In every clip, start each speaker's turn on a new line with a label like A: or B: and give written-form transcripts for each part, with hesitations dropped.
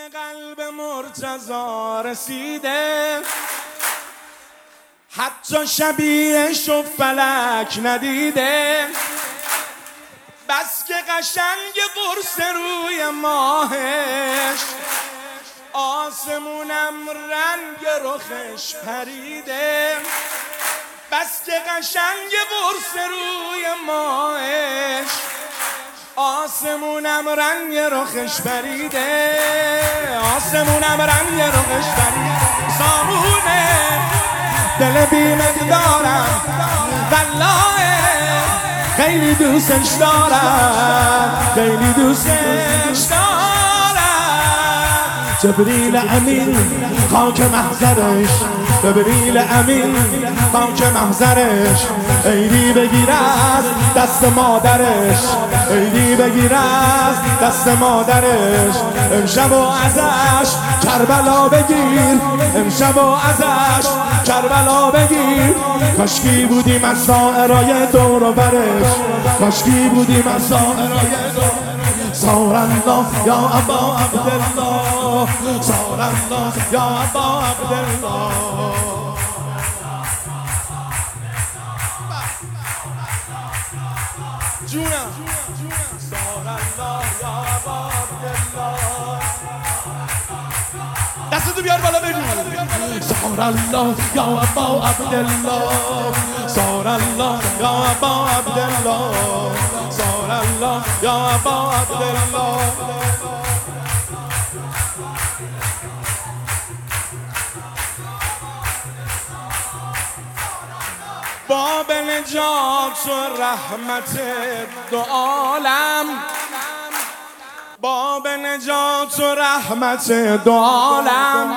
A: قلب مرتضی رسیده، حتی شبیهش و فلک ندیده. بس که قشنگ قرص روی ماهش، آسمونم رنگ رخش پریده. بس که قشنگ قرص روی ماهش، آسمونم رنگ رخش پریده. آسمونم رنگ رخش پریده. سامونه دل بی مقدارم والله، خیلی دوستش دارم، خیلی دوستش دارم. جبریل امین خاک محضرش، جبریل امین خاک محضرش. عیدی بگیر از دست مادرش، عیدی بگیر از دست مادرش. امشب و ازش کربلا بگیر، امشب و ازش کربلا بگیر. کاشکی بودیم از سائرای دور و برش، کاشکی بودیم از سائرای دور. صار الله یا ابا عبدالله، صار الله یا ابا عبدالله. جونم صار الله یا ابا عبدالله. دستتو بیار بالا بگو. صار الله یا ابا عبدالله، صار الله یا ابا عبدالله، صار الله یا ابا عبدالله. باب نجات و رحمت دو عالم، باب نجات و رحمت دو عالم.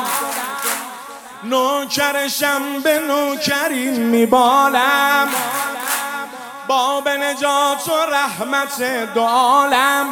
A: نوکرشم به نوکری میبالم، باب نجات و رحمت دو عالم.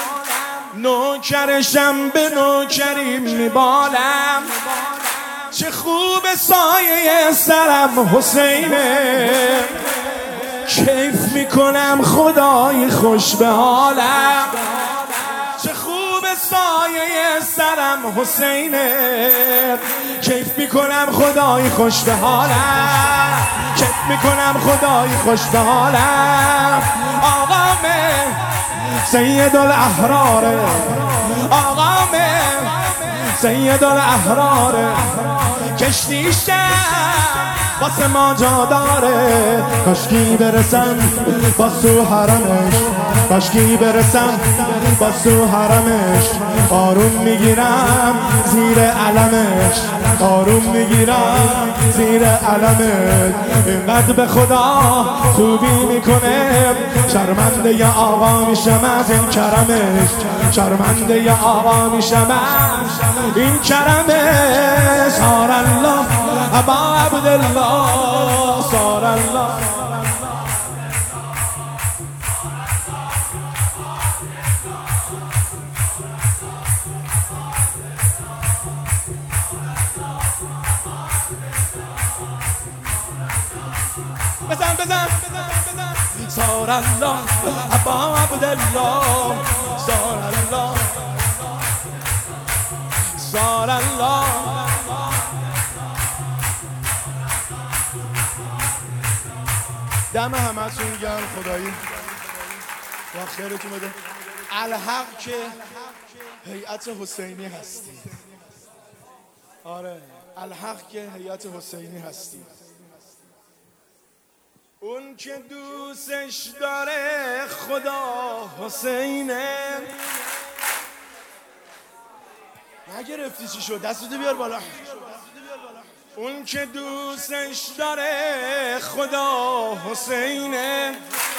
A: نوکرشم به نوکری میبالم. چه خوب سایه سرم حسینه، کیف میکنم خدای خوش به حالم. چه خوب سایه سرم حسینه، کیف میکنم خدای خوش به حالم، کیف میکنم خدای خوش به حالم. آقام سید الاحرار، آقام سید الاحرار. کشتیشه واسه ما جا داره، کاشکی برسم با سو حرمش، کاشکی برسم با سو حرمش. آروم میگیرم زیر علمش، آروم میگیرم زیر علمش. اینقدر به خدا خوبی میکنه، شرمنده ی آقا میشم از این کرمش، شرمنده ی آقا میشم از این کرمش. صار الله ابا عبدالله، صار الله. بزن بزن صار الله ابا عبدالله، صار الله، صار الله. دم همتون گرم، خدایی و خیرتون بده. الحق که هیئت حسینی هستی، آره الحق که هیئت حسینی هستی. اون که دوستش داره خدا حسینه. نگرفتی چی شد؟ دستتو بیار بالا. اون که دوستش داره خدا حسینه،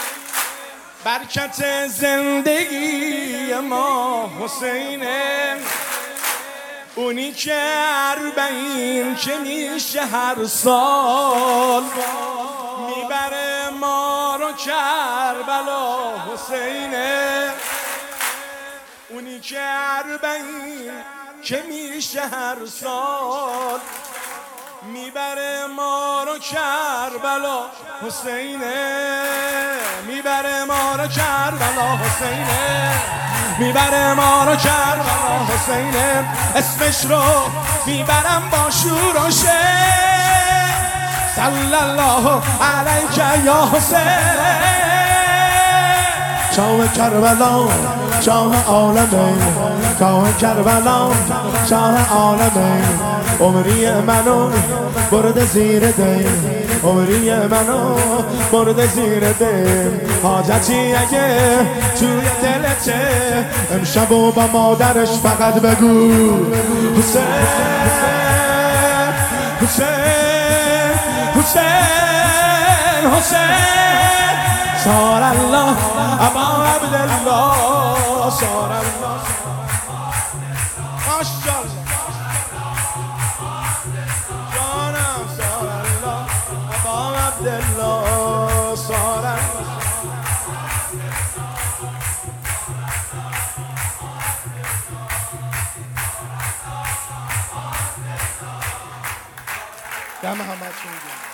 A: برکت زندگی ما حسینه. اونی که 40 که میشه هر سال، میبره ما رو کربلا حسینه. اونی که 40 که میشه هر سال، میبره ما رو کربلا حسینه، میبره ما رو کربلا حسینه. میبره ما رو کربلا حسین اسمش رو میبرم با شور و شعر صلی الله علیک یا حسین شاه کربلا شاه عالمین شاه کربلا شاه عالمین عمری منو برد زیر دین عمری منو برد زیر دین حاجتی اگه توی دلته امشب و با مادرش فقط بگو حسین حسین حسین حسین صار الله ابا عبدالله صار الله ماشاءالله جانم صار الله ابا عبدالله صار الله دم همتون گرم